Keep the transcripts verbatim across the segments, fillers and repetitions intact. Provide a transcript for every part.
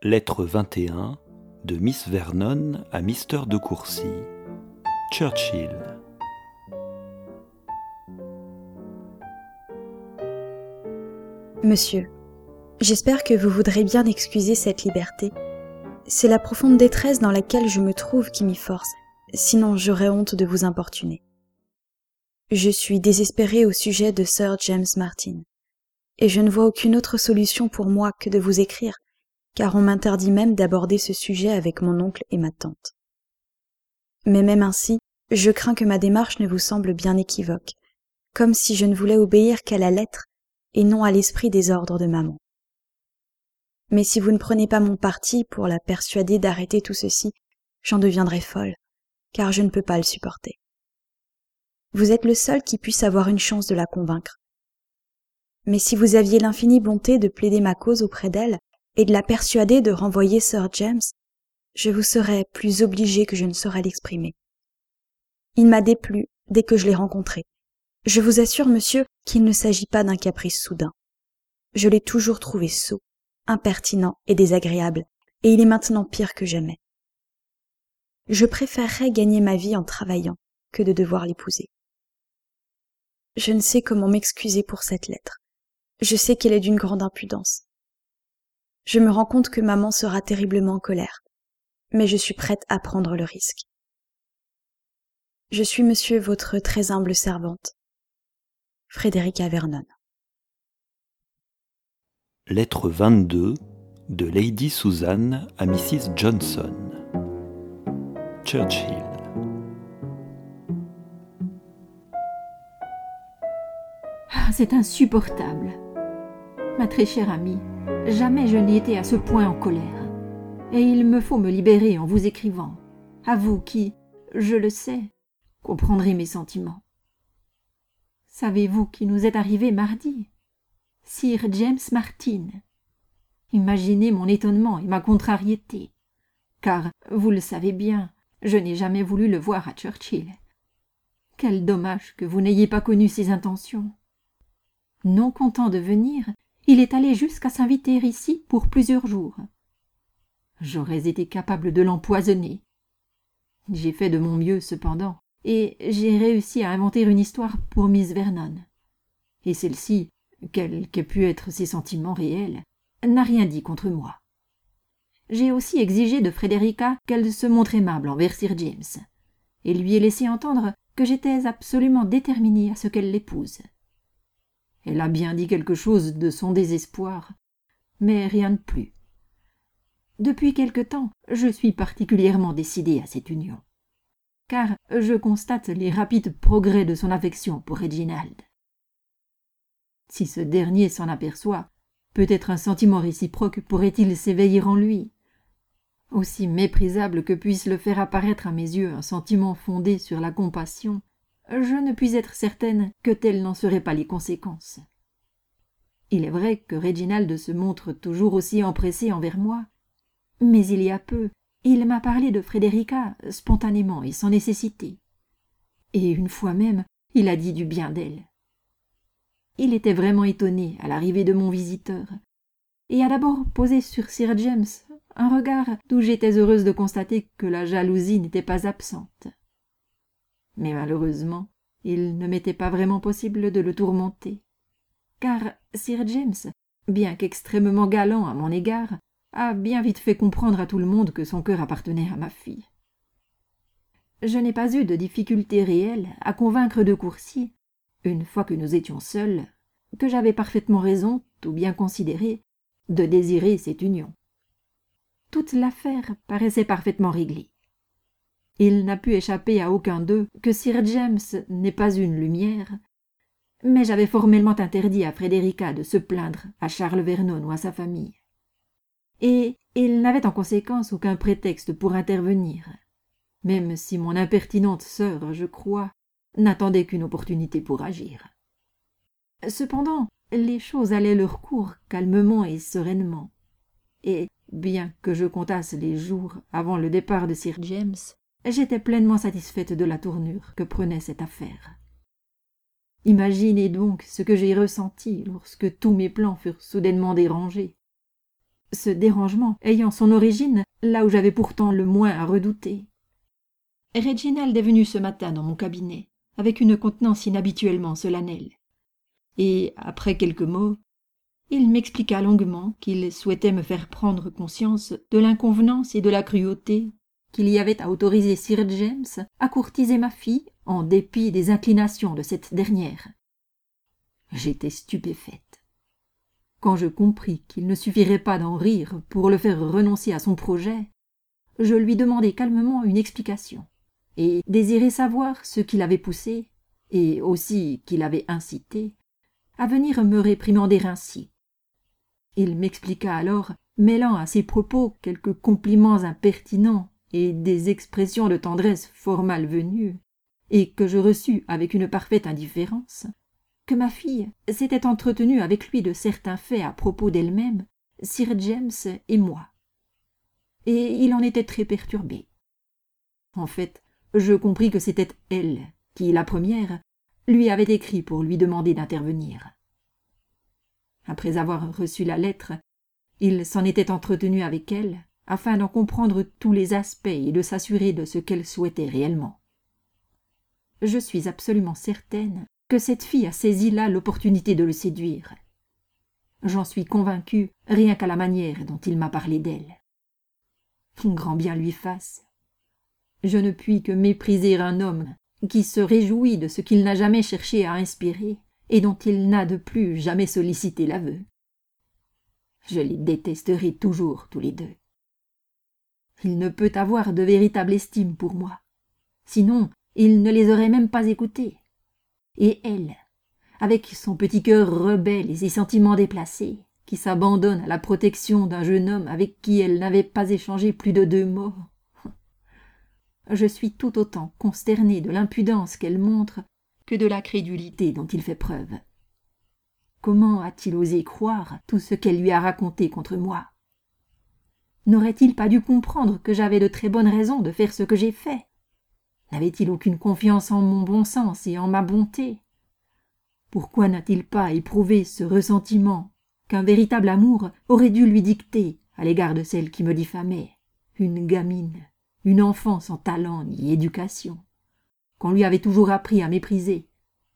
Lettre vingt et un de Miss Vernon à Mister de Courcy, Churchill. Monsieur, j'espère que vous voudrez bien excuser cette liberté. C'est la profonde détresse dans laquelle je me trouve qui m'y force, sinon j'aurais honte de vous importuner. Je suis désespérée au sujet de Sir James Martin, et je ne vois aucune autre solution pour moi que de vous écrire, car on m'interdit même d'aborder ce sujet avec mon oncle et ma tante. Mais même ainsi, je crains que ma démarche ne vous semble bien équivoque, comme si je ne voulais obéir qu'à la lettre et non à l'esprit des ordres de maman. Mais si vous ne prenez pas mon parti pour la persuader d'arrêter tout ceci, j'en deviendrai folle, car je ne peux pas le supporter. Vous êtes le seul qui puisse avoir une chance de la convaincre. Mais si vous aviez l'infinie bonté de plaider ma cause auprès d'elle et de la persuader de renvoyer Sir James, je vous serais plus obligée que je ne saurais l'exprimer. Il m'a déplu dès que je l'ai rencontré. Je vous assure, monsieur, qu'il ne s'agit pas d'un caprice soudain. Je l'ai toujours trouvé sot, impertinent et désagréable, et il est maintenant pire que jamais. Je préférerais gagner ma vie en travaillant que de devoir l'épouser. Je ne sais comment m'excuser pour cette lettre. Je sais qu'elle est d'une grande impudence. Je me rends compte que maman sera terriblement en colère, mais je suis prête à prendre le risque. Je suis, monsieur, votre très humble servante, Frédérica Vernon. Lettre vingt-deux de Lady Susan à Missus Johnson, Churchill. Ah, c'est insupportable. Ma très chère amie, jamais je n'ai été à ce point en colère. Et il me faut me libérer en vous écrivant, à vous qui, je le sais, comprendrez mes sentiments. Savez-vous qui nous est arrivé mardi? Sir James Martin. Imaginez mon étonnement et ma contrariété, car, vous le savez bien, je n'ai jamais voulu le voir à Churchill. Quel dommage que vous n'ayez pas connu ses intentions. Non content de venir, il est allé jusqu'à s'inviter ici pour plusieurs jours. J'aurais été capable de l'empoisonner. J'ai fait de mon mieux, cependant, et j'ai réussi à inventer une histoire pour Miss Vernon. Et celle-ci, quels qu'aient pu être ses sentiments réels, n'a rien dit contre moi. J'ai aussi exigé de Frédérica qu'elle se montre aimable envers Sir James, et lui ai laissé entendre que j'étais absolument déterminée à ce qu'elle l'épouse. Elle a bien dit quelque chose de son désespoir, mais rien de plus. Depuis quelque temps, je suis particulièrement décidée à cette union, car je constate les rapides progrès de son affection pour Reginald. Si ce dernier s'en aperçoit, peut-être un sentiment réciproque pourrait-il s'éveiller en lui. Aussi méprisable que puisse le faire apparaître à mes yeux un sentiment fondé sur la compassion, je ne puis être certaine que telles n'en seraient pas les conséquences. Il est vrai que Reginald se montre toujours aussi empressé envers moi, mais il y a peu, il m'a parlé de Frédérica spontanément et sans nécessité. Et une fois même, il a dit du bien d'elle. Il était vraiment étonné à l'arrivée de mon visiteur, et a d'abord posé sur Sir James un regard d'où j'étais heureuse de constater que la jalousie n'était pas absente. Mais malheureusement, il ne m'était pas vraiment possible de le tourmenter, car Sir James, bien qu'extrêmement galant à mon égard, a bien vite fait comprendre à tout le monde que son cœur appartenait à ma fille. Je n'ai pas eu de difficulté réelle à convaincre de Courcy, une fois que nous étions seuls, que j'avais parfaitement raison, tout bien considéré, de désirer cette union. Toute l'affaire paraissait parfaitement réglée. Il n'a pu échapper à aucun d'eux que Sir James n'est pas une lumière, mais j'avais formellement interdit à Frédérica de se plaindre à Charles Vernon ou à sa famille. Et il n'avait en conséquence aucun prétexte pour intervenir, même si mon impertinente sœur, je crois, n'attendait qu'une opportunité pour agir. Cependant, les choses allaient leur cours calmement et sereinement, et, bien que je comptasse les jours avant le départ de Sir James, j'étais pleinement satisfaite de la tournure que prenait cette affaire. Imaginez donc ce que j'ai ressenti lorsque tous mes plans furent soudainement dérangés. ce dérangement ayant son origine là où j'avais pourtant le moins à redouter. Reginald est venu ce matin dans mon cabinet, avec une contenance inhabituellement solennelle. Et, après quelques mots, il m'expliqua longuement qu'il souhaitait me faire prendre conscience de l'inconvenance et de la cruauté qu'il y avait à autoriser Sir James à courtiser ma fille en dépit des inclinations de cette dernière. J'étais stupéfaite. Quand je compris qu'il ne suffirait pas d'en rire pour le faire renoncer à son projet, je lui demandai calmement une explication, et désirai savoir ce qui l'avait poussé, et aussi qui l'avait incité, à venir me réprimander ainsi. Il m'expliqua alors, mêlant à ses propos quelques compliments impertinents et des expressions de tendresse fort malvenues, et que je reçus avec une parfaite indifférence, que ma fille s'était entretenue avec lui de certains faits à propos d'elle-même, Sir James et moi. Et il en était très perturbé. En fait, je compris que c'était elle qui, la première, lui avait écrit pour lui demander d'intervenir. Après avoir reçu la lettre, il s'en était entretenu avec elle, afin d'en comprendre tous les aspects et de s'assurer de ce qu'elle souhaitait réellement. Je suis absolument certaine que cette fille a saisi là l'opportunité de le séduire. J'en suis convaincue rien qu'à la manière dont il m'a parlé d'elle. Grand bien lui fasse. Je ne puis que mépriser un homme qui se réjouit de ce qu'il n'a jamais cherché à inspirer et dont il n'a de plus jamais sollicité l'aveu. Je les détesterai toujours tous les deux. Il ne peut avoir de véritable estime pour moi. Sinon, il ne les aurait même pas écoutés. Et elle, avec son petit cœur rebelle et ses sentiments déplacés, qui s'abandonne à la protection d'un jeune homme avec qui elle n'avait pas échangé plus de deux mots. Je suis tout autant consternée de l'impudence qu'elle montre que de la crédulité dont il fait preuve. Comment a-t-il osé croire tout ce qu'elle lui a raconté contre moi? N'aurait-il pas dû comprendre que j'avais de très bonnes raisons de faire ce que j'ai fait? N'avait-il aucune confiance en mon bon sens et en ma bonté? Pourquoi n'a-t-il pas éprouvé ce ressentiment qu'un véritable amour aurait dû lui dicter à l'égard de celle qui me diffamait, une gamine, une enfant sans talent ni éducation, qu'on lui avait toujours appris à mépriser?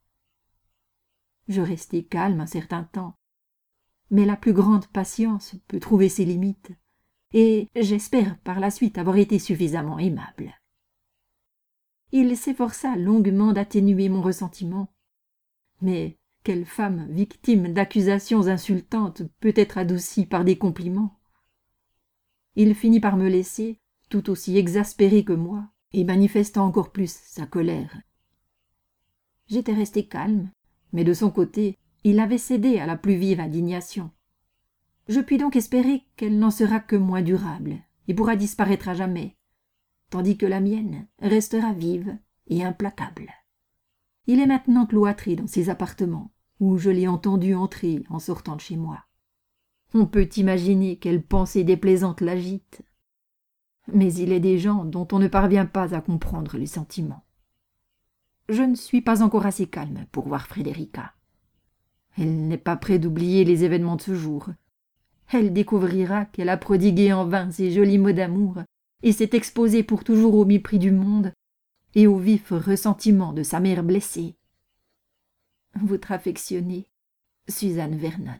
Je restai calme un certain temps, mais la plus grande patience peut trouver ses limites, et j'espère par la suite avoir été suffisamment aimable. Il s'efforça longuement d'atténuer mon ressentiment, mais quelle femme victime d'accusations insultantes peut être adoucie par des compliments? Il finit par me laisser, tout aussi exaspéré que moi, et manifestant encore plus sa colère. J'étais resté calme, mais de son côté, il avait cédé à la plus vive indignation. Je puis donc espérer qu'elle n'en sera que moins durable, et pourra disparaître à jamais, tandis que la mienne restera vive et implacable. Il est maintenant cloîtré dans ses appartements, où je l'ai entendu entrer en sortant de chez moi. On peut imaginer quelle pensée déplaisante l'agite. Mais il est des gens dont on ne parvient pas à comprendre les sentiments. Je ne suis pas encore assez calme pour voir Frédérica. Elle n'est pas près d'oublier les événements de ce jour. Elle découvrira qu'elle a prodigué en vain ses jolis mots d'amour et s'est exposée pour toujours au mépris du monde et au vif ressentiment de sa mère blessée. Votre affectionnée Suzanne Vernon.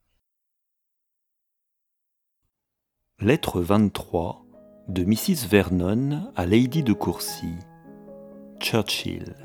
Lettre vingt-trois de Missus Vernon à Lady de Courcy, Churchill.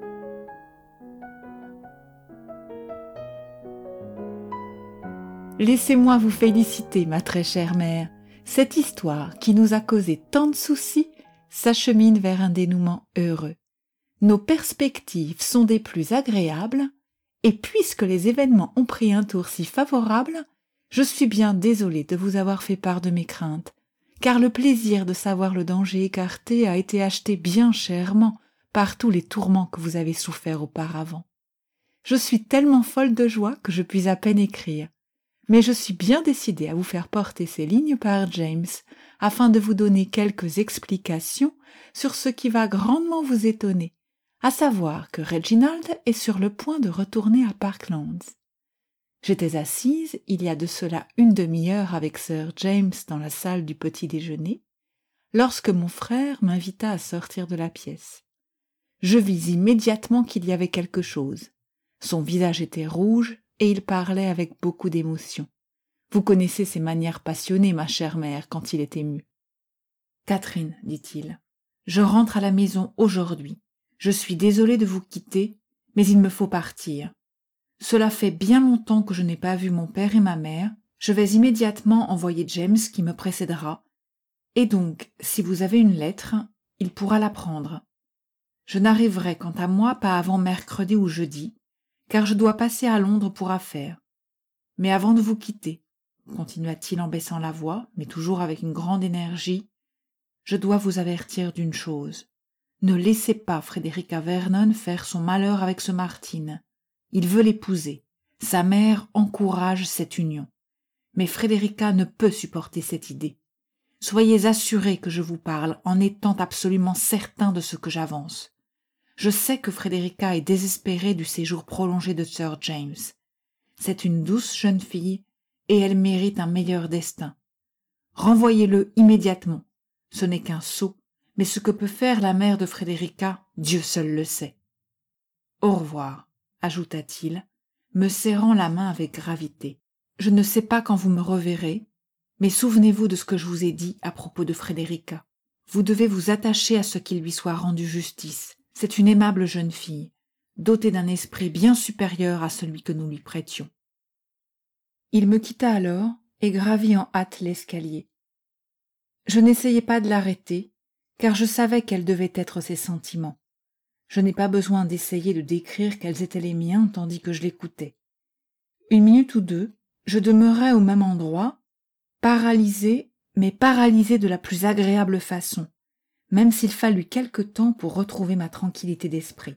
Laissez-moi vous féliciter, ma très chère mère. Cette histoire, qui nous a causé tant de soucis, s'achemine vers un dénouement heureux. Nos perspectives sont des plus agréables, et puisque les événements ont pris un tour si favorable, je suis bien désolée de vous avoir fait part de mes craintes, car le plaisir de savoir le danger écarté a été acheté bien chèrement par tous les tourments que vous avez soufferts auparavant. Je suis tellement folle de joie que je puis à peine écrire, mais je suis bien décidée à vous faire porter ces lignes par James, afin de vous donner quelques explications sur ce qui va grandement vous étonner, à savoir que Reginald est sur le point de retourner à Parklands. J'étais assise, il y a de cela une demi-heure avec Sir James dans la salle du petit déjeuner, lorsque mon frère m'invita à sortir de la pièce. Je vis immédiatement qu'il y avait quelque chose. Son visage était rouge et il parlait avec beaucoup d'émotion. Vous connaissez ses manières passionnées, ma chère mère, quand il est ému. « Catherine, dit-il, je rentre à la maison aujourd'hui. Je suis désolé de vous quitter, mais il me faut partir. Cela fait bien longtemps que je n'ai pas vu mon père et ma mère. Je vais immédiatement envoyer James qui me précédera. Et donc, si vous avez une lettre, il pourra la prendre. Je n'arriverai quant à moi pas avant mercredi ou jeudi, car je dois passer à Londres pour affaires. Mais avant de vous quitter, continua-t-il en baissant la voix, mais toujours avec une grande énergie, je dois vous avertir d'une chose. Ne laissez pas Frederica Vernon faire son malheur avec ce Martin. Il veut l'épouser. Sa mère encourage cette union. Mais Frederica ne peut supporter cette idée. Soyez assurés que je vous parle en étant absolument certain de ce que j'avance. Je sais que Frederica est désespérée du séjour prolongé de Sir James. C'est une douce jeune fille et elle mérite un meilleur destin. Renvoyez-le immédiatement. Ce n'est qu'un sot, mais ce que peut faire la mère de Frederica, Dieu seul le sait. Au revoir, ajouta-t-il, me serrant la main avec gravité. Je ne sais pas quand vous me reverrez, mais souvenez-vous de ce que je vous ai dit à propos de Frederica. Vous devez vous attacher à ce qu'il lui soit rendu justice. C'est une aimable jeune fille, dotée d'un esprit bien supérieur à celui que nous lui prêtions. Il me quitta alors et gravit en hâte l'escalier. Je n'essayai pas de l'arrêter, car je savais quels devaient être ses sentiments. Je n'ai pas besoin d'essayer de décrire quels étaient les miens tandis que je l'écoutais. Une minute ou deux, je demeurai au même endroit, paralysé, mais paralysé de la plus agréable façon, même s'il fallut quelque temps pour retrouver ma tranquillité d'esprit.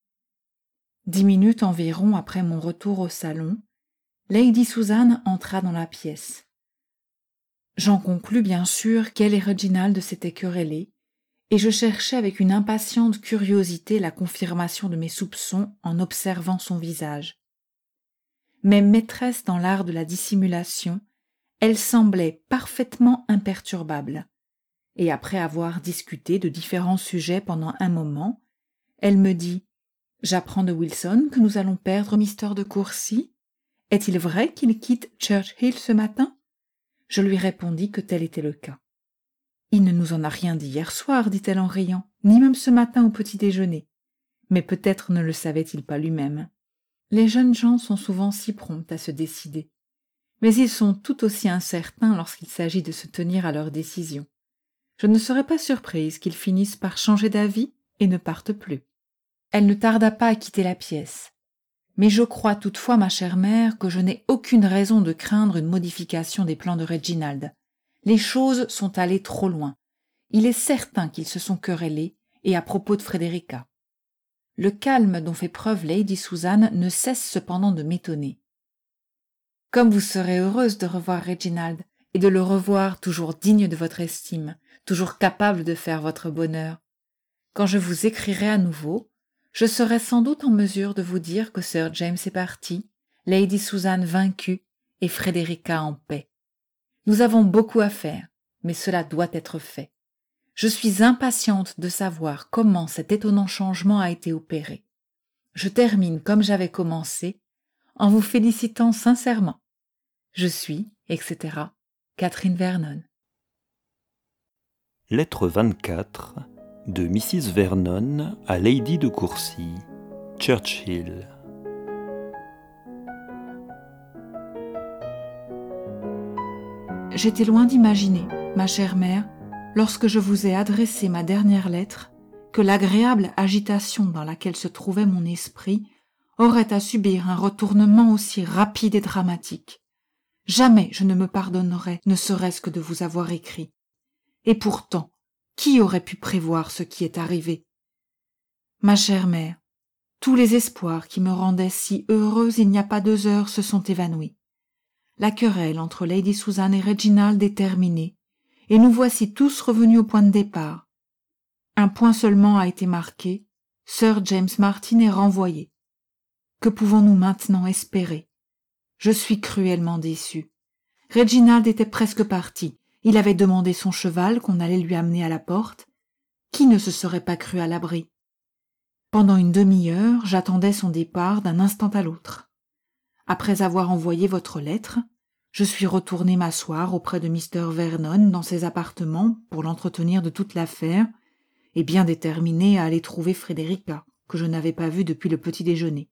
Dix minutes environ après mon retour au salon, Lady Susan entra dans la pièce. J'en conclus bien sûr qu'elle et Reginald s'étaient querellés, et je cherchais avec une impatiente curiosité la confirmation de mes soupçons en observant son visage. Mais maîtresse dans l'art de la dissimulation, elle semblait parfaitement imperturbable, et après avoir discuté de différents sujets pendant un moment, elle me dit « J'apprends de Wilson que nous allons perdre Mister de Courcy. Est-il vrai qu'il quitte Churchill ce matin ?» Je lui répondis que tel était le cas. « Il ne nous en a rien dit hier soir, dit-elle en riant, ni même ce matin au petit déjeuner. Mais peut-être ne le savait-il pas lui-même. Les jeunes gens sont souvent si prompts à se décider. Mais ils sont tout aussi incertains lorsqu'il s'agit de se tenir à leur décision. Je ne serais pas surprise qu'ils finissent par changer d'avis et ne partent plus. » Elle ne tarda pas à quitter la pièce. Mais je crois toutefois, ma chère mère, que je n'ai aucune raison de craindre une modification des plans de Reginald. Les choses sont allées trop loin. Il est certain qu'ils se sont querellés, et à propos de Frederica. Le calme dont fait preuve Lady Susan ne cesse cependant de m'étonner. Comme vous serez heureuse de revoir Reginald, et de le revoir toujours digne de votre estime, toujours capable de faire votre bonheur. Quand je vous écrirai à nouveau, je serai sans doute en mesure de vous dire que Sir James est parti, Lady Susan vaincue et Frederica en paix. Nous avons beaucoup à faire, mais cela doit être fait. Je suis impatiente de savoir comment cet étonnant changement a été opéré. Je termine comme j'avais commencé, en vous félicitant sincèrement. Je suis, et cetera, Catherine Vernon. Lettre vingt-quatre de Missus Vernon à Lady de Courcy, Churchill. J'étais loin d'imaginer, ma chère mère, lorsque je vous ai adressé ma dernière lettre, que l'agréable agitation dans laquelle se trouvait mon esprit aurait à subir un retournement aussi rapide et dramatique. Jamais je ne me pardonnerais, ne serait-ce que de vous avoir écrit. Et pourtant, qui aurait pu prévoir ce qui est arrivé? Ma chère mère, tous les espoirs qui me rendaient si heureuse il n'y a pas deux heures se sont évanouis. La querelle entre Lady Susan et Reginald est terminée, et nous voici tous revenus au point de départ. Un point seulement a été marqué, Sir James Martin est renvoyé. Que pouvons-nous maintenant espérer? Je suis cruellement déçu. Reginald était presque parti. Il avait demandé son cheval qu'on allait lui amener à la porte. Qui ne se serait pas cru à l'abri? Pendant une demi-heure, j'attendais son départ d'un instant à l'autre. Après avoir envoyé votre lettre, je suis retourné m'asseoir auprès de mister Vernon dans ses appartements pour l'entretenir de toute l'affaire, et bien déterminé à aller trouver Frédérica, que je n'avais pas vue depuis le petit déjeuner.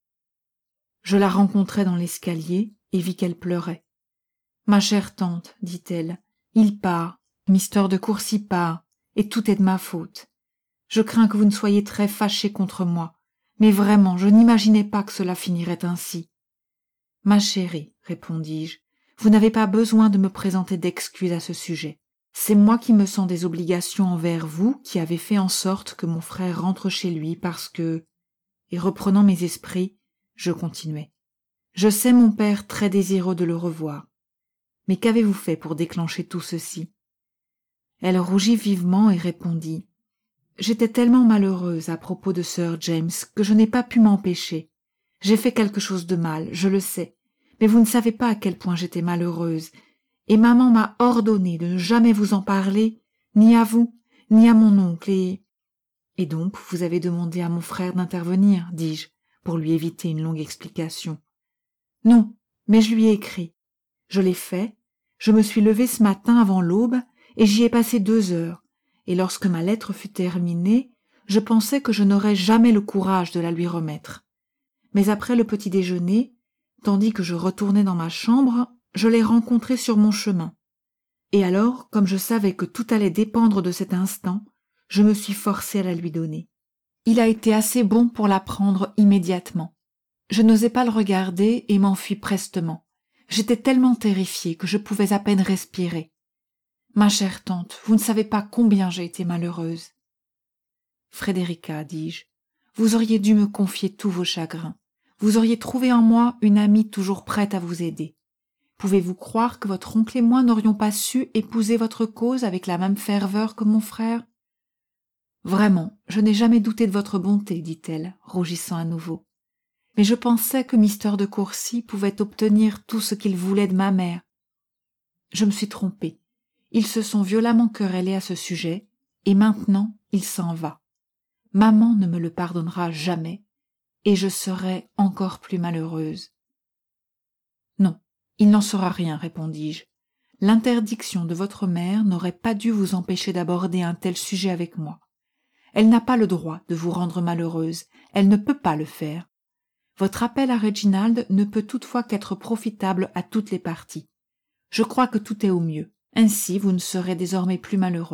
Je la rencontrai dans l'escalier et vis qu'elle pleurait. « Ma chère tante, dit-elle, il part, mister de Courcy part, et tout est de ma faute. Je crains que vous ne soyez très fâchée contre moi, mais vraiment, je n'imaginais pas que cela finirait ainsi. »« Ma chérie, répondis-je, vous n'avez pas besoin de me présenter d'excuses à ce sujet. C'est moi qui me sens des obligations envers vous qui avez fait en sorte que mon frère rentre chez lui parce que... » Et reprenant mes esprits, je continuai. « Je sais mon père très désireux de le revoir. Mais qu'avez-vous fait pour déclencher tout ceci ?» Elle rougit vivement et répondit. « J'étais tellement malheureuse à propos de Sir James que je n'ai pas pu m'empêcher. J'ai fait quelque chose de mal, je le sais, mais vous ne savez pas à quel point j'étais malheureuse, et maman m'a ordonné de ne jamais vous en parler, ni à vous, ni à mon oncle, et... » « Et donc, vous avez demandé à mon frère d'intervenir, dis-je, pour lui éviter une longue explication. »« Non, mais je lui ai écrit. Je l'ai fait, je me suis levée ce matin avant l'aube, et j'y ai passé deux heures, et lorsque ma lettre fut terminée, je pensais que je n'aurais jamais le courage de la lui remettre. Mais après le petit déjeuner, tandis que je retournais dans ma chambre, je l'ai rencontrée sur mon chemin. Et alors, comme je savais que tout allait dépendre de cet instant, je me suis forcée à la lui donner. Il a été assez bon pour la prendre immédiatement. Je n'osais pas le regarder et m'enfuis prestement. J'étais tellement terrifiée que je pouvais à peine respirer. Ma chère tante, vous ne savez pas combien j'ai été malheureuse. Frédérica, dis-je, vous auriez dû me confier tous vos chagrins. Vous auriez trouvé en moi une amie toujours prête à vous aider. Pouvez-vous croire que votre oncle et moi n'aurions pas su épouser votre cause avec la même ferveur que mon frère? Vraiment, je n'ai jamais douté de votre bonté, dit-elle, rougissant à nouveau. Mais je pensais que mister de Courcy pouvait obtenir tout ce qu'il voulait de ma mère. Je me suis trompée. Ils se sont violemment querellés à ce sujet, et maintenant il s'en va. Maman ne me le pardonnera jamais, et je serai encore plus malheureuse. Non, il n'en sera rien, répondis-je. L'interdiction de votre mère n'aurait pas dû vous empêcher d'aborder un tel sujet avec moi. Elle n'a pas le droit de vous rendre malheureuse, elle ne peut pas le faire. Votre appel à Reginald ne peut toutefois qu'être profitable à toutes les parties. Je crois que tout est au mieux, ainsi vous ne serez désormais plus malheureuse. »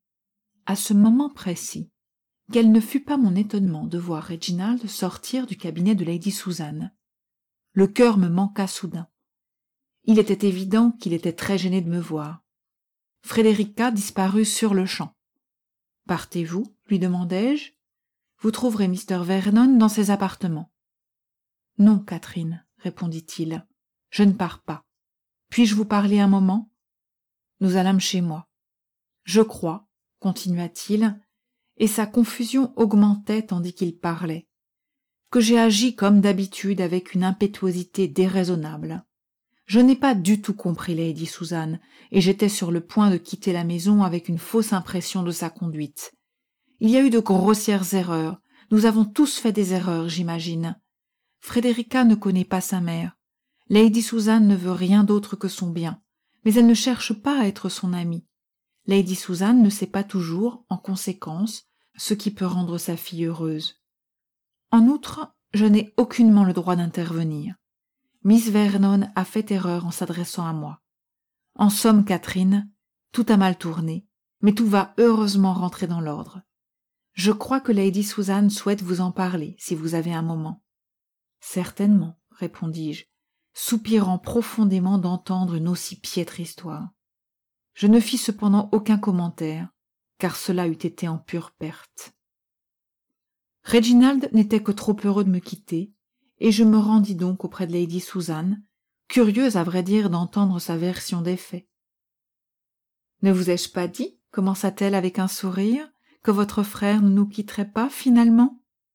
À ce moment précis, quel ne fut pas mon étonnement de voir Reginald sortir du cabinet de Lady Susan. Le cœur me manqua soudain. Il était évident qu'il était très gêné de me voir. Frédérica disparut sur-le-champ. « Partez-vous » lui demandai-je. « Vous trouverez mister Vernon dans ses appartements. »« Non, Catherine, » répondit-il, « je ne pars pas. Puis-je vous parler un moment ?» Nous allâmes chez moi. « Je crois, » continua-t-il, et sa confusion augmentait tandis qu'il parlait, « que j'ai agi comme d'habitude avec une impétuosité déraisonnable. Je n'ai pas du tout compris Lady Susan, et j'étais sur le point de quitter la maison avec une fausse impression de sa conduite. Il y a eu de grossières erreurs. Nous avons tous fait des erreurs, j'imagine. Frédérica ne connaît pas sa mère. Lady Susan ne veut rien d'autre que son bien, mais elle ne cherche pas à être son amie. Lady Susan ne sait pas toujours, en conséquence, ce qui peut rendre sa fille heureuse. En outre, je n'ai aucunement le droit d'intervenir. Miss Vernon a fait erreur en s'adressant à moi. En somme, Catherine, tout a mal tourné, mais tout va heureusement rentrer dans l'ordre. Je crois que Lady Susan souhaite vous en parler, si vous avez un moment. Certainement, répondis-je, soupirant profondément d'entendre une aussi piètre histoire. Je ne fis cependant aucun commentaire, car cela eût été en pure perte. Reginald n'était que trop heureux de me quitter, et je me rendis donc auprès de Lady Susan, curieuse à vrai dire d'entendre sa version des faits. « Ne vous ai-je pas dit, commença-t-elle avec un sourire, que votre frère ne nous quitterait pas finalement ?»«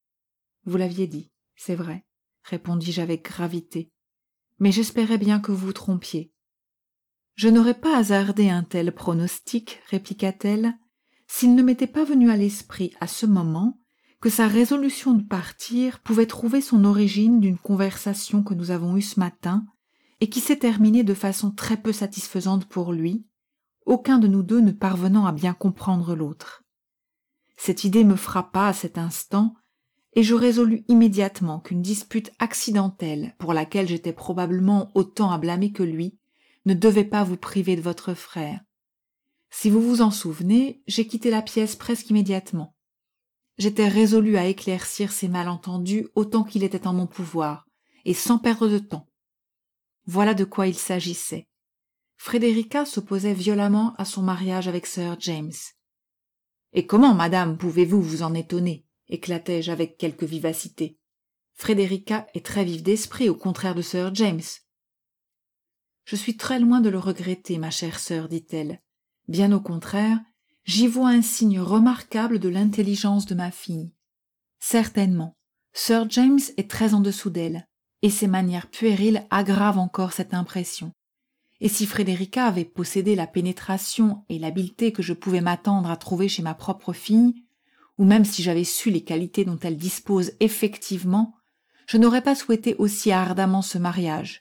Vous l'aviez dit, c'est vrai, répondis-je avec gravité. mais j'espérais bien que vous vous trompiez. » « Je n'aurais pas hasardé un tel pronostic, répliqua-t-elle, s'il ne m'était pas venu à l'esprit à ce moment que sa résolution de partir pouvait trouver son origine d'une conversation que nous avons eue ce matin et qui s'est terminée de façon très peu satisfaisante pour lui, aucun de nous deux ne parvenant à bien comprendre l'autre. Cette idée me frappa à cet instant, et je résolus immédiatement qu'une dispute accidentelle, pour laquelle j'étais probablement autant à blâmer que lui, ne devait pas vous priver de votre frère. Si vous vous en souvenez, j'ai quitté la pièce presque immédiatement. J'étais résolu à éclaircir ces malentendus autant qu'il était en mon pouvoir, et sans perdre de temps. Voilà de quoi il s'agissait. Frédérica s'opposait violemment à son mariage avec Sir James. « Et comment, madame, pouvez-vous vous en étonner ?» éclatai-je avec quelque vivacité. « Frédérica est très vive d'esprit, au contraire de Sir James. »« Je suis très loin de le regretter, ma chère sœur, dit-elle. Bien au contraire, j'y vois un signe remarquable de l'intelligence de ma fille. Certainement, Sir James est très en dessous d'elle, et ses manières puériles aggravent encore cette impression. Et si Frédérica avait possédé la pénétration et l'habileté que je pouvais m'attendre à trouver chez ma propre fille, ou même si j'avais su les qualités dont elle dispose effectivement, je n'aurais pas souhaité aussi ardemment ce mariage.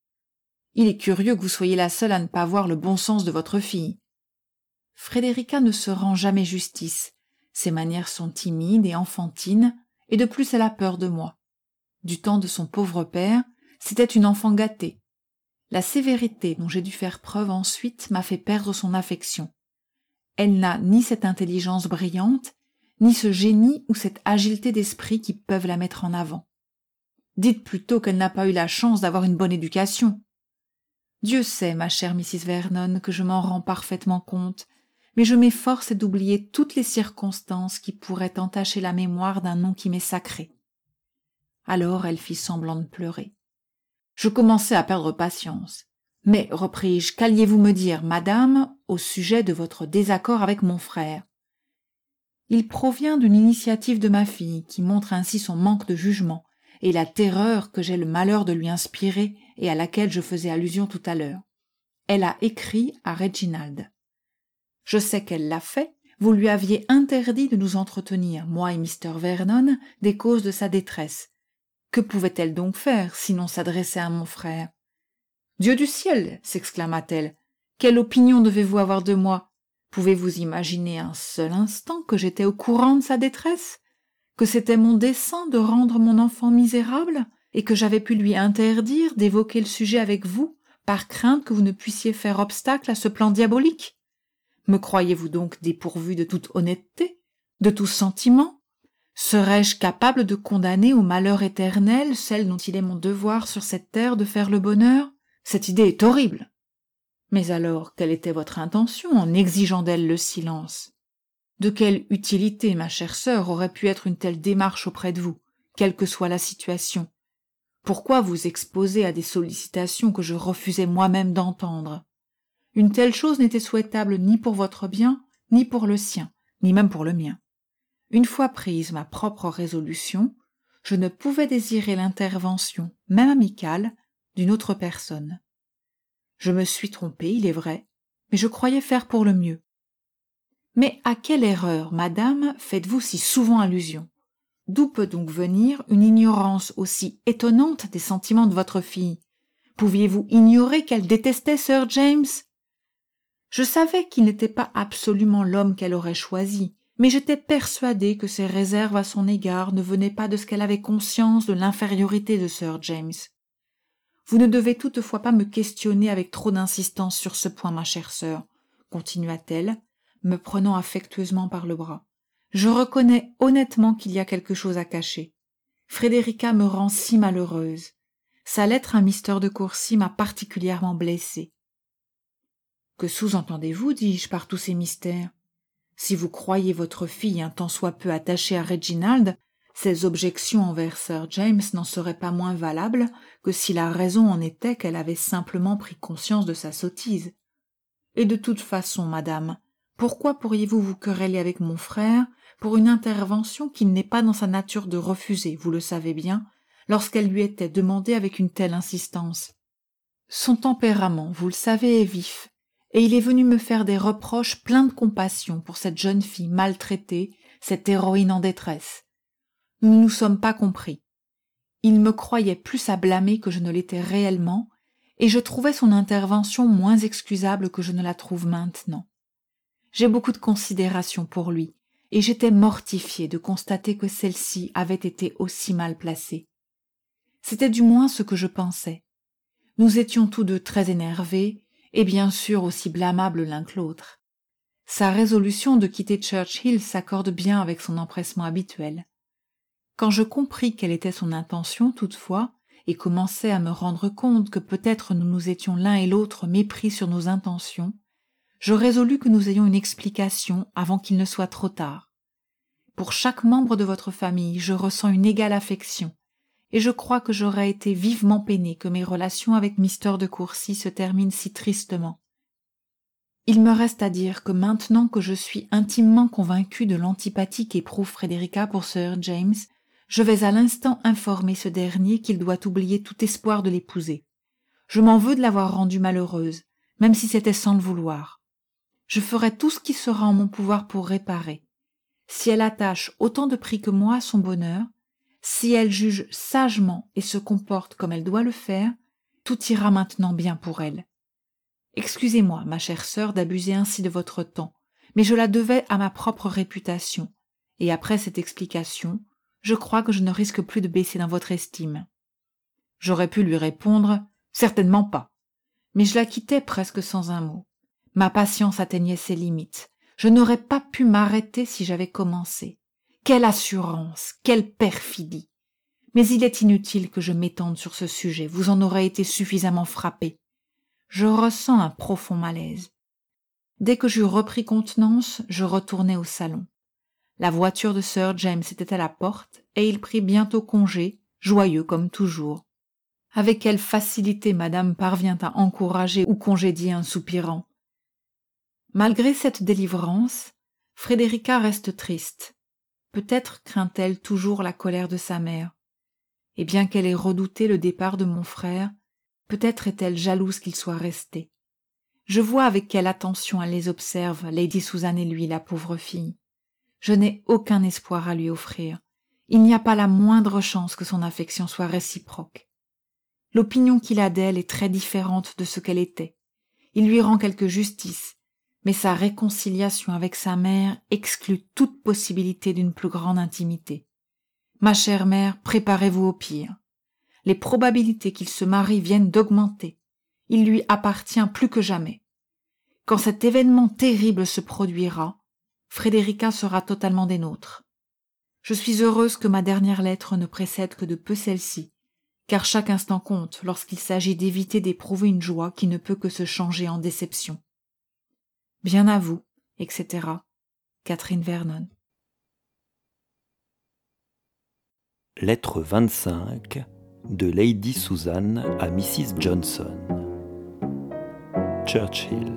Il est curieux que vous soyez la seule à ne pas voir le bon sens de votre fille. Frédérica ne se rend jamais justice. Ses manières sont timides et enfantines, et de plus elle a peur de moi. Du temps de son pauvre père, c'était une enfant gâtée. La sévérité dont j'ai dû faire preuve ensuite m'a fait perdre son affection. Elle n'a ni cette intelligence brillante, ni ce génie ou cette agilité d'esprit qui peuvent la mettre en avant. Dites plutôt qu'elle n'a pas eu la chance d'avoir une bonne éducation. Dieu sait, ma chère missus Vernon, que je m'en rends parfaitement compte, mais je m'efforce d'oublier toutes les circonstances qui pourraient entacher la mémoire d'un nom qui m'est sacré. Alors elle fit semblant de pleurer. Je commençais à perdre patience. Mais, repris-je, qu'alliez-vous me dire, madame, au sujet de votre désaccord avec mon frère? Il provient d'une initiative de ma fille, qui montre ainsi son manque de jugement, et la terreur que j'ai le malheur de lui inspirer et à laquelle je faisais allusion tout à l'heure. Elle a écrit à Reginald. Je sais qu'elle l'a fait, vous lui aviez interdit de nous entretenir, moi et mister Vernon, des causes de sa détresse. Que pouvait-elle donc faire, sinon s'adresser à mon frère? Dieu du ciel, s'exclama-t-elle, quelle opinion devez-vous avoir de moi? Pouvez-vous imaginer un seul instant que j'étais au courant de sa détresse? Que c'était mon dessein de rendre mon enfant misérable, et que j'avais pu lui interdire d'évoquer le sujet avec vous, par crainte que vous ne puissiez faire obstacle à ce plan diabolique? Me croyez-vous donc dépourvu de toute honnêteté, de tout sentiment? Serais-je capable de condamner au malheur éternel celle dont il est mon devoir sur cette terre de faire le bonheur? Cette idée est horrible. Mais alors, quelle était votre intention en exigeant d'elle le silence? De quelle utilité, ma chère sœur, aurait pu être une telle démarche auprès de vous, quelle que soit la situation? Pourquoi vous exposer à des sollicitations que je refusais moi-même d'entendre? Une telle chose n'était souhaitable ni pour votre bien, ni pour le sien, ni même pour le mien. Une fois prise ma propre résolution, je ne pouvais désirer l'intervention, même amicale, d'une autre personne. Je me suis trompé, il est vrai, mais je croyais faire pour le mieux. Mais à quelle erreur, madame, faites-vous si souvent allusion? D'où peut donc venir une ignorance aussi étonnante des sentiments de votre fille? Pouviez-vous ignorer qu'elle détestait Sir James? Je savais qu'il n'était pas absolument l'homme qu'elle aurait choisi, mais j'étais persuadée que ses réserves à son égard ne venaient pas de ce qu'elle avait conscience de l'infériorité de Sir James. Vous ne devez toutefois pas me questionner avec trop d'insistance sur ce point, ma chère sœur, continua-t-elle, me prenant affectueusement par le bras. Je reconnais honnêtement qu'il y a quelque chose à cacher. Frédérica me rend si malheureuse. Sa lettre à mister de Courcy m'a particulièrement blessée. Que sous-entendez-vous, dis-je, par tous ces mystères? Si vous croyez votre fille un tant soit peu attachée à Reginald, ses objections envers Sir James n'en seraient pas moins valables que si la raison en était qu'elle avait simplement pris conscience de sa sottise. Et de toute façon, madame, pourquoi pourriez-vous vous quereller avec mon frère pour une intervention qu'il n'est pas dans sa nature de refuser, vous le savez bien, lorsqu'elle lui était demandée avec une telle insistance? Son tempérament, vous le savez, est vif, et il est venu me faire des reproches pleins de compassion pour cette jeune fille maltraitée, cette héroïne en détresse. Nous ne nous sommes pas compris. Il me croyait plus à blâmer que je ne l'étais réellement, et je trouvais son intervention moins excusable que je ne la trouve maintenant. J'ai beaucoup de considération pour lui, et j'étais mortifiée de constater que celle-ci avait été aussi mal placée. C'était du moins ce que je pensais. Nous étions tous deux très énervés, et bien sûr aussi blâmables l'un que l'autre. Sa résolution de quitter Churchill s'accorde bien avec son empressement habituel. Quand je compris quelle était son intention toutefois, et commençai à me rendre compte que peut-être nous nous étions l'un et l'autre mépris sur nos intentions, je résolus que nous ayons une explication avant qu'il ne soit trop tard. Pour chaque membre de votre famille, je ressens une égale affection, et je crois que j'aurais été vivement peinée que mes relations avec mister de Courcy se terminent si tristement. Il me reste à dire que maintenant que je suis intimement convaincue de l'antipathie qu'éprouve Frédérica pour Sir James, je vais à l'instant informer ce dernier qu'il doit oublier tout espoir de l'épouser. Je m'en veux de l'avoir rendue malheureuse, même si c'était sans le vouloir. Je ferai tout ce qui sera en mon pouvoir pour réparer. Si elle attache autant de prix que moi à son bonheur, si elle juge sagement et se comporte comme elle doit le faire, tout ira maintenant bien pour elle. Excusez-moi, ma chère sœur, d'abuser ainsi de votre temps, mais je la devais à ma propre réputation, et après cette explication, je crois que je ne risque plus de baisser dans votre estime. J'aurais pu lui répondre « Certainement pas », mais je la quittais presque sans un mot. Ma patience atteignait ses limites. Je n'aurais pas pu m'arrêter si j'avais commencé. Quelle assurance, quelle perfidie! Mais il est inutile que je m'étende sur ce sujet, vous en aurez été suffisamment frappé. Je ressens un profond malaise. Dès que j'eus repris contenance, je retournai au salon. La voiture de Sir James était à la porte, et il prit bientôt congé, joyeux comme toujours. Avec quelle facilité madame parvient à encourager ou congédier un soupirant. Malgré cette délivrance, Frédérica reste triste. Peut-être craint-elle toujours la colère de sa mère. Et bien qu'elle ait redouté le départ de mon frère, peut-être est-elle jalouse qu'il soit resté. Je vois avec quelle attention elle les observe, Lady Susan et lui, la pauvre fille. Je n'ai aucun espoir à lui offrir. Il n'y a pas la moindre chance que son affection soit réciproque. L'opinion qu'il a d'elle est très différente de ce qu'elle était. Il lui rend quelque justice, mais sa réconciliation avec sa mère exclut toute possibilité d'une plus grande intimité. Ma chère mère, préparez-vous au pire. Les probabilités qu'il se marie viennent d'augmenter. Il lui appartient plus que jamais. Quand cet événement terrible se produira, Frédérica sera totalement des nôtres. Je suis heureuse que ma dernière lettre ne précède que de peu celle-ci, car chaque instant compte lorsqu'il s'agit d'éviter d'éprouver une joie qui ne peut que se changer en déception. Bien à vous, et cetera. Catherine Vernon. Lettre vingt-cinq de Lady Susan à missus Johnson. Churchill.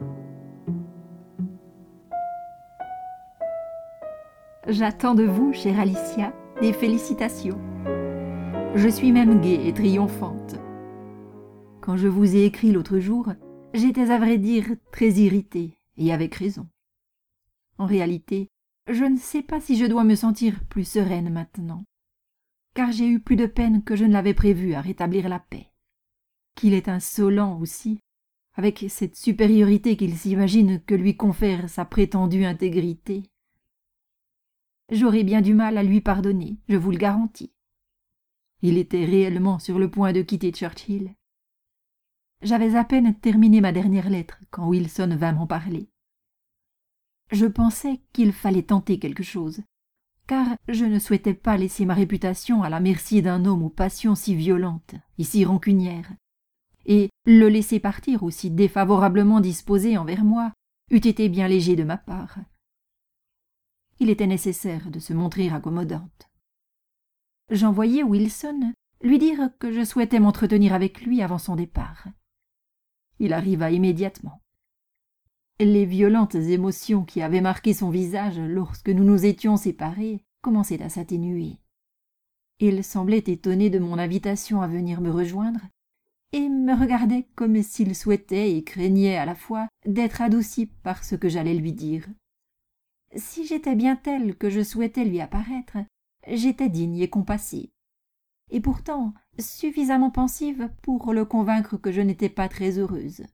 J'attends de vous, chère Alicia, des félicitations. Je suis même gaie et triomphante. Quand je vous ai écrit l'autre jour, j'étais à vrai dire très irritée, et avec raison. En réalité, je ne sais pas si je dois me sentir plus sereine maintenant, car j'ai eu plus de peine que je ne l'avais prévu à rétablir la paix. Qu'il est insolent aussi, avec cette supériorité qu'il s'imagine que lui confère sa prétendue intégrité. J'aurais bien du mal à lui pardonner, je vous le garantis. Il était réellement sur le point de quitter Churchill. J'avais à peine terminé ma dernière lettre quand Wilson vint m'en parler. Je pensais qu'il fallait tenter quelque chose, car je ne souhaitais pas laisser ma réputation à la merci d'un homme aux passions si violentes et si rancunières, et le laisser partir aussi défavorablement disposé envers moi eût été bien léger de ma part. Il était nécessaire de se montrer accommodante. J'envoyai Wilson lui dire que je souhaitais m'entretenir avec lui avant son départ. Il arriva immédiatement. Les violentes émotions qui avaient marqué son visage lorsque nous nous étions séparés commençaient à s'atténuer. Il semblait étonné de mon invitation à venir me rejoindre, et me regardait comme s'il souhaitait et craignait à la fois d'être adouci par ce que j'allais lui dire. Si j'étais bien telle que je souhaitais lui apparaître, j'étais digne et compassive, et pourtant suffisamment pensive pour le convaincre que je n'étais pas très heureuse.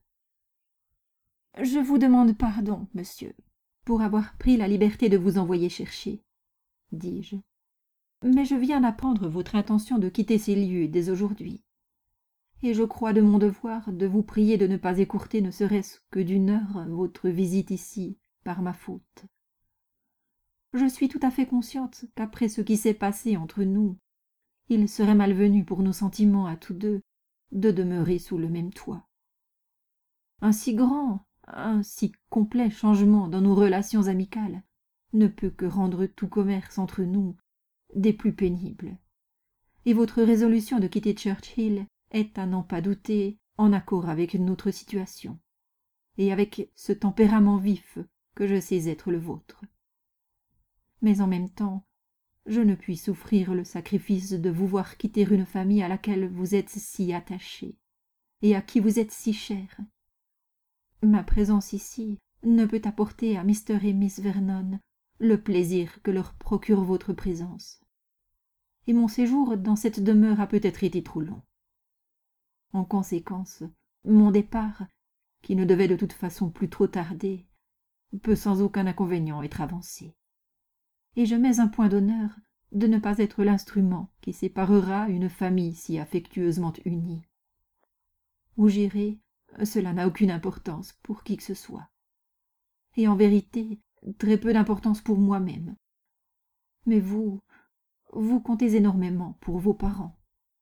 « Je vous demande pardon, monsieur, pour avoir pris la liberté de vous envoyer chercher, » dis-je. « Mais je viens d'apprendre votre intention de quitter ces lieux dès aujourd'hui, et je crois de mon devoir de vous prier de ne pas écourter ne serait-ce que d'une heure votre visite ici par ma faute. Je suis tout à fait consciente qu'après ce qui s'est passé entre nous, il serait malvenu pour nos sentiments à tous deux de demeurer sous le même toit. Un si grand, un si complet changement dans nos relations amicales ne peut que rendre tout commerce entre nous des plus pénibles. Et votre résolution de quitter Churchill est, à n'en pas douter, en accord avec notre situation, et avec ce tempérament vif que je sais être le vôtre. Mais en même temps, je ne puis souffrir le sacrifice de vous voir quitter une famille à laquelle vous êtes si attaché, et à qui vous êtes si cher. Ma présence ici ne peut apporter à Mister et Miss Vernon le plaisir que leur procure votre présence, et mon séjour dans cette demeure a peut-être été trop long. En conséquence, mon départ, qui ne devait de toute façon plus trop tarder, peut sans aucun inconvénient être avancé. Et je mets un point d'honneur de ne pas être l'instrument qui séparera une famille si affectueusement unie. Où j'irai, cela n'a aucune importance pour qui que ce soit. Et en vérité, très peu d'importance pour moi-même. Mais vous, vous comptez énormément pour vos parents.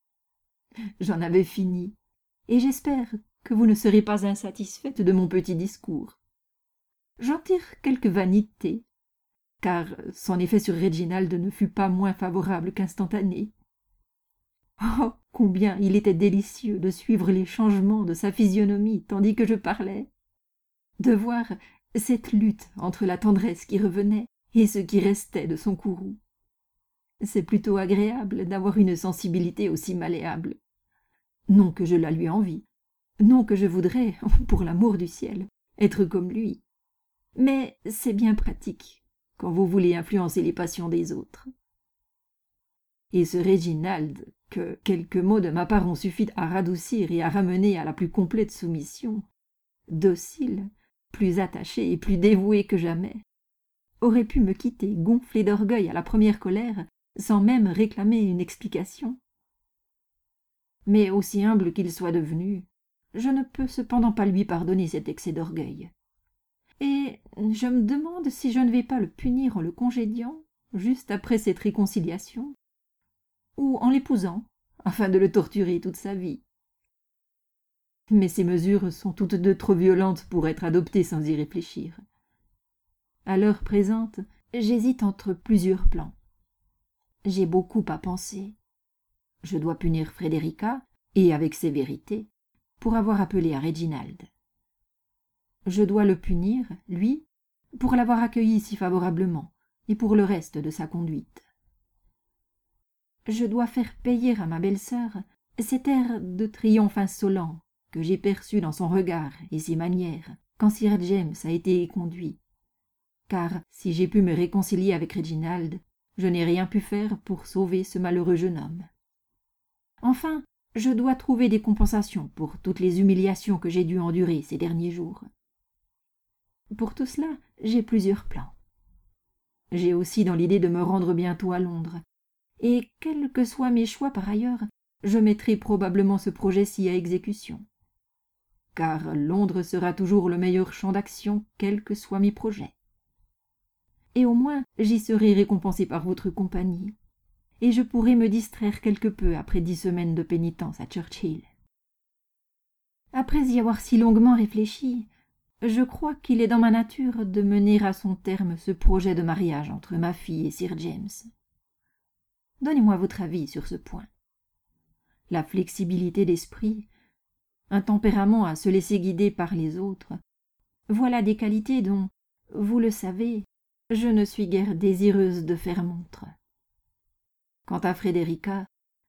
J'en avais fini, et j'espère que vous ne serez pas insatisfaite de mon petit discours. J'en tire quelque vanité, car son effet sur Reginald ne fut pas moins favorable qu'instantané. Oh, combien il était délicieux de suivre les changements de sa physionomie tandis que je parlais, de voir cette lutte entre la tendresse qui revenait et ce qui restait de son courroux. C'est plutôt agréable d'avoir une sensibilité aussi malléable. Non que je la lui envie, non que je voudrais, pour l'amour du ciel, être comme lui, mais c'est bien pratique quand vous voulez influencer les passions des autres. Et ce Reginald, que quelques mots de ma part ont suffi à radoucir et à ramener à la plus complète soumission, docile, plus attaché et plus dévoué que jamais, aurait pu me quitter gonflé d'orgueil à la première colère, sans même réclamer une explication. Mais aussi humble qu'il soit devenu, je ne peux cependant pas lui pardonner cet excès d'orgueil. Et je me demande si je ne vais pas le punir en le congédiant, juste après cette réconciliation, ou en l'épousant, afin de le torturer toute sa vie. Mais ces mesures sont toutes deux trop violentes pour être adoptées sans y réfléchir. À l'heure présente, j'hésite entre plusieurs plans. J'ai beaucoup à penser. Je dois punir Frédérica, et avec sévérité, pour avoir appelé à Reginald. Je dois le punir, lui, pour l'avoir accueilli si favorablement, et pour le reste de sa conduite. Je dois faire payer à ma belle-sœur cet air de triomphe insolent que j'ai perçu dans son regard et ses manières quand Sir James a été conduit, car si j'ai pu me réconcilier avec Reginald, je n'ai rien pu faire pour sauver ce malheureux jeune homme. Enfin, je dois trouver des compensations pour toutes les humiliations que j'ai dû endurer ces derniers jours. Pour tout cela, j'ai plusieurs plans. J'ai aussi dans l'idée de me rendre bientôt à Londres, et quels que soient mes choix par ailleurs, je mettrai probablement ce projet-ci à exécution. Car Londres sera toujours le meilleur champ d'action, quels que soient mes projets. Et au moins j'y serai récompensé par votre compagnie, et je pourrai me distraire quelque peu après dix semaines de pénitence à Churchill. Après y avoir si longuement réfléchi, je crois qu'il est dans ma nature de mener à son terme ce projet de mariage entre ma fille et Sir James. Donnez-moi votre avis sur ce point. La flexibilité d'esprit, un tempérament à se laisser guider par les autres, voilà des qualités dont, vous le savez, je ne suis guère désireuse de faire montre. Quant à Frédérica,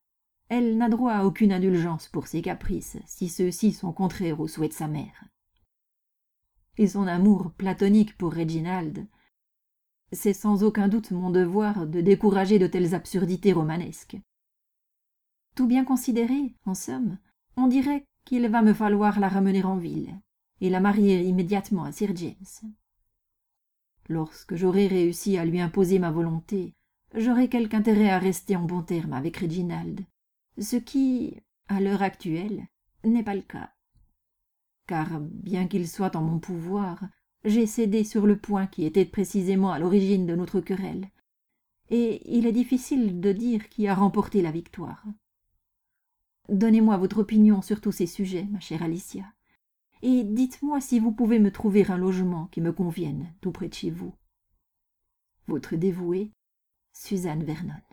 Elle n'a droit à aucune indulgence pour ses caprices, si ceux-ci sont contraires aux souhaits de sa mère. Et son amour platonique pour Reginald, c'est sans aucun doute mon devoir de décourager de telles absurdités romanesques. Tout bien considéré, en somme, on dirait qu'il va me falloir la ramener en ville et la marier immédiatement à Sir James. Lorsque j'aurai réussi à lui imposer ma volonté, j'aurai quelque intérêt à rester en bons termes avec Reginald, ce qui, à l'heure actuelle, n'est pas le cas. Car, bien qu'il soit en mon pouvoir, j'ai cédé sur le point qui était précisément à l'origine de notre querelle, et il est difficile de dire qui a remporté la victoire. Donnez-moi votre opinion sur tous ces sujets, ma chère Alicia, et dites-moi si vous pouvez me trouver un logement qui me convienne tout près de chez vous. Votre dévouée, Suzanne Vernon.